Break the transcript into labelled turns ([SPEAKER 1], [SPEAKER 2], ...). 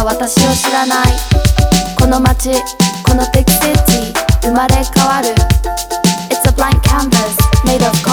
[SPEAKER 1] だ私を知らない。この街、このビッグシティ、生まれ変わる。 It's a blank canvas made of